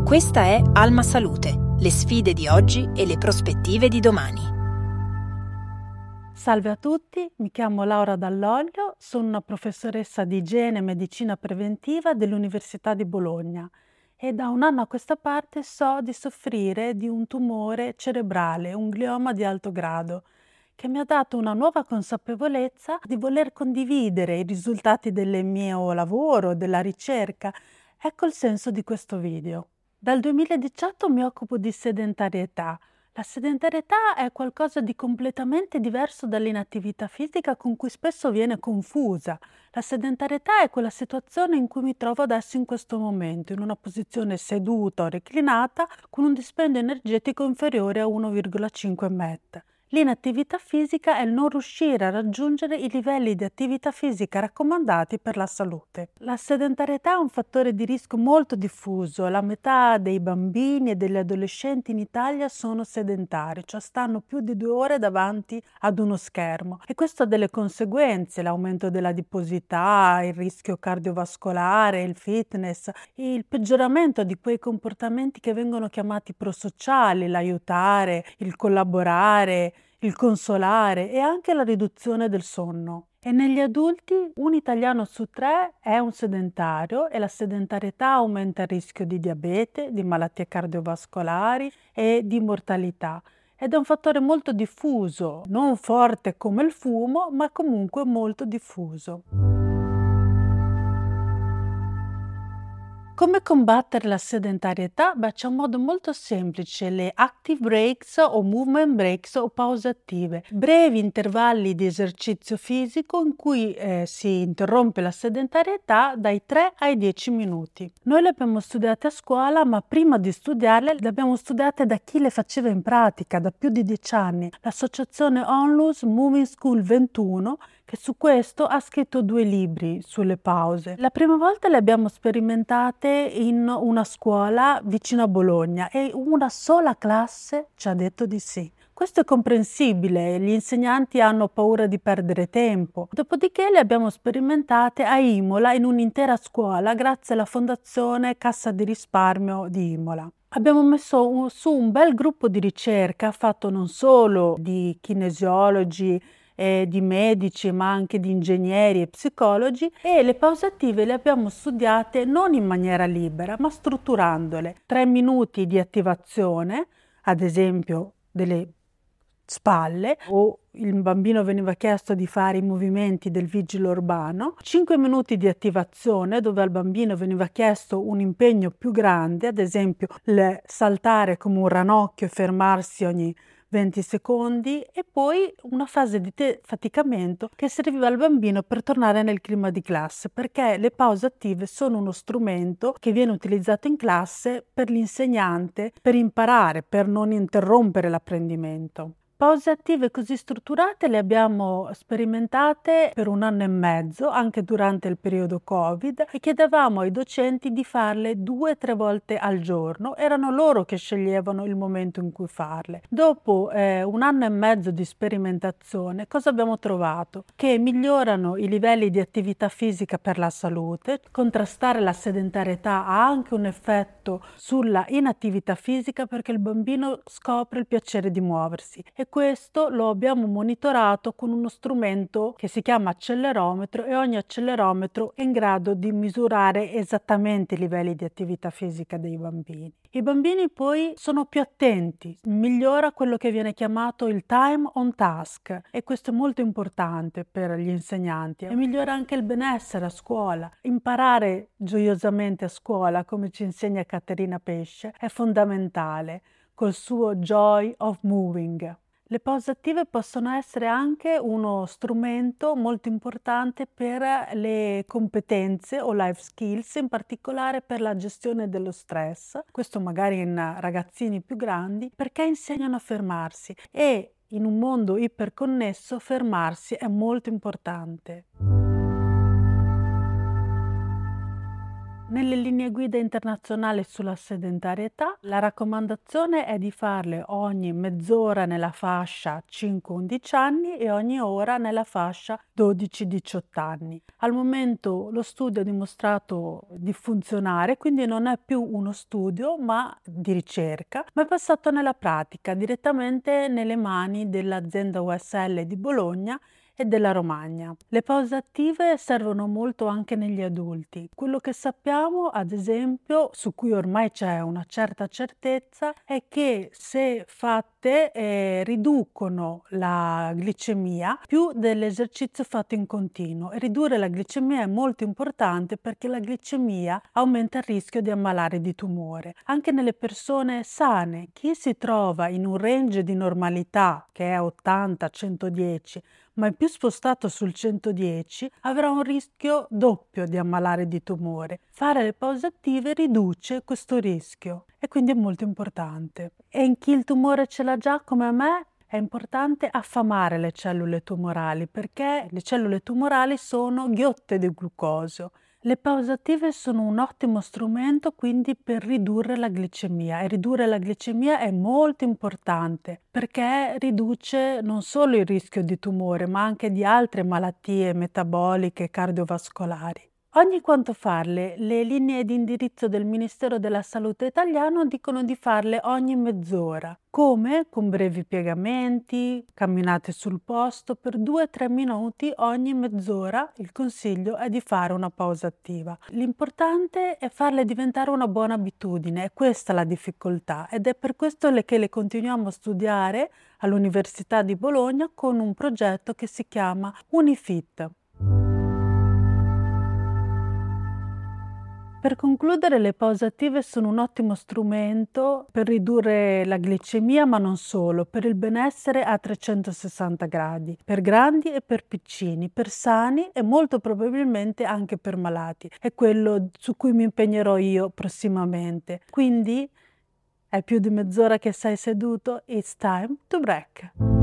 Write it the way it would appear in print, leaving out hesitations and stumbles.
Questa è Alma Salute, le sfide di oggi e le prospettive di domani. Salve a tutti, mi chiamo Laura Dall'Oglio, sono una professoressa di igiene e medicina preventiva dell'Università di Bologna e da un anno a questa parte so di soffrire di un tumore cerebrale, un glioma di alto grado, che mi ha dato una nuova consapevolezza di voler condividere i risultati del mio lavoro, della ricerca. Ecco il senso di questo video. Dal 2018 mi occupo di sedentarietà. La sedentarietà è qualcosa di completamente diverso dall'inattività fisica con cui spesso viene confusa. La sedentarietà è quella situazione in cui mi trovo adesso in questo momento, in una posizione seduta o reclinata con un dispendio energetico inferiore a 1,5 MET. L'inattività fisica è il non riuscire a raggiungere i livelli di attività fisica raccomandati per la salute. La sedentarietà è un fattore di rischio molto diffuso. La metà dei bambini e degli adolescenti in Italia sono sedentari, cioè stanno più di 2 ore davanti ad uno schermo. E questo ha delle conseguenze: l'aumento della adiposità, il rischio cardiovascolare, il fitness, il peggioramento di quei comportamenti che vengono chiamati prosociali, l'aiutare, il collaborare, il consolare e anche la riduzione del sonno. E negli adulti 1 italiano su 3 è un sedentario e la sedentarietà aumenta il rischio di diabete, di malattie cardiovascolari e di mortalità. Ed è un fattore molto diffuso, non forte come il fumo, ma comunque molto diffuso. Come combattere la sedentarietà? C'è un modo molto semplice: le active breaks o movement breaks o pause attive, brevi intervalli di esercizio fisico in cui si interrompe la sedentarietà dai 3 ai 10 minuti. Noi le abbiamo studiate a scuola, ma prima di studiarle le abbiamo studiate da chi le faceva in pratica da più di 10 anni, l'associazione Onlus Moving School 21, che su questo ha scritto 2 libri sulle pause. La prima volta le abbiamo sperimentate in una scuola vicino a Bologna e una sola classe ci ha detto di sì. Questo è comprensibile, gli insegnanti hanno paura di perdere tempo. Dopodiché le abbiamo sperimentate a Imola in un'intera scuola grazie alla Fondazione Cassa di Risparmio di Imola. Abbiamo messo su un bel gruppo di ricerca fatto non solo di kinesiologi di medici, ma anche di ingegneri e psicologi, e le pause attive le abbiamo studiate non in maniera libera, ma strutturandole. 3 minuti di attivazione, ad esempio delle spalle, o il bambino veniva chiesto di fare i movimenti del vigile urbano, 5 minuti di attivazione dove al bambino veniva chiesto un impegno più grande, ad esempio saltare come un ranocchio e fermarsi ogni 20 secondi, e poi una fase di faticamento che serviva al bambino per tornare nel clima di classe, perché le pause attive sono uno strumento che viene utilizzato in classe per l'insegnante per imparare, per non interrompere l'apprendimento. Pause attive così strutturate le abbiamo sperimentate per 1 anno e mezzo, anche durante il periodo Covid, e chiedevamo ai docenti di farle 2-3 volte al giorno. Erano loro che sceglievano il momento in cui farle. Dopo 1 anno e mezzo di sperimentazione, cosa abbiamo trovato? Che migliorano i livelli di attività fisica per la salute. Contrastare la sedentarietà ha anche un effetto sulla inattività fisica, perché il bambino scopre il piacere di muoversi, e questo lo abbiamo monitorato con uno strumento che si chiama accelerometro, e ogni accelerometro è in grado di misurare esattamente i livelli di attività fisica dei bambini. I bambini poi sono più attenti, migliora quello che viene chiamato il time on task, e questo è molto importante per gli insegnanti, e migliora anche il benessere a scuola. Imparare gioiosamente a scuola, come ci insegna Caterina Pesce, è fondamentale col suo Joy of Moving. Le pause attive possono essere anche uno strumento molto importante per le competenze o life skills, in particolare per la gestione dello stress, questo magari in ragazzini più grandi, perché insegnano a fermarsi, e in un mondo iperconnesso fermarsi è molto importante. Nelle linee guida internazionali sulla sedentarietà, la raccomandazione è di farle ogni mezz'ora nella fascia 5-11 anni e ogni ora nella fascia 12-18 anni. Al momento lo studio ha dimostrato di funzionare, quindi non è più uno studio ma di ricerca, ma è passato nella pratica direttamente nelle mani dell'azienda USL di Bologna e della Romagna. Le pause attive servono molto anche negli adulti. Quello che sappiamo, ad esempio, su cui ormai c'è una certa certezza, è che se fatte riducono la glicemia più dell'esercizio fatto in continuo. E ridurre la glicemia è molto importante perché la glicemia aumenta il rischio di ammalare di tumore. Anche nelle persone sane, chi si trova in un range di normalità che è 80-110, ma è più spostato sul 110, avrà un rischio doppio di ammalare di tumore. Fare le pause attive riduce questo rischio e quindi è molto importante. E in chi il tumore ce l'ha già come me, è importante affamare le cellule tumorali perché le cellule tumorali sono ghiotte di glucosio. Le pause attive sono un ottimo strumento quindi per ridurre la glicemia e ridurre la glicemia è molto importante perché riduce non solo il rischio di tumore ma anche di altre malattie metaboliche e cardiovascolari. Ogni quanto farle? Le linee di indirizzo del Ministero della Salute italiano dicono di farle ogni mezz'ora. Come? Con brevi piegamenti, camminate sul posto per 2-3 minuti ogni mezz'ora. Il consiglio è di fare una pausa attiva. L'importante è farle diventare una buona abitudine, è questa la difficoltà ed è per questo che le continuiamo a studiare all'Università di Bologna con un progetto che si chiama UniFit. Per concludere, le pause attive sono un ottimo strumento per ridurre la glicemia, ma non solo, per il benessere a 360 gradi, per grandi e per piccini, per sani e molto probabilmente anche per malati. È quello su cui mi impegnerò io prossimamente. Quindi è più di mezz'ora che sei seduto, it's time to break.